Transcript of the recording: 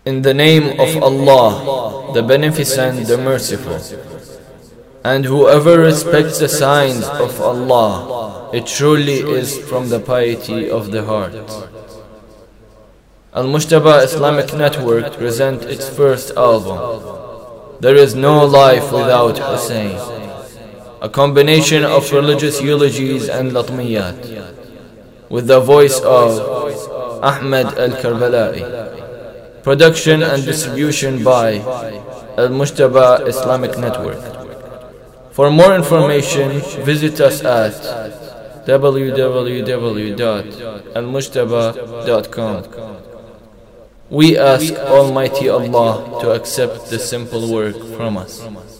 In the name of Allah, the Beneficent, the Merciful. And whoever respects the signs of Allah, it truly is from the piety of the heart. Al-Mujtaba Islamic Network presents its first album, There Is No Life Without Hussein, a combination of religious eulogies and latmiyat, with the voice of Ahmed Al-Karbala'i. Production and distribution by Al-Mujtaba Islamic Network. For more information, visit us at www.almujtaba.com. We ask Almighty Allah to accept this simple work from us.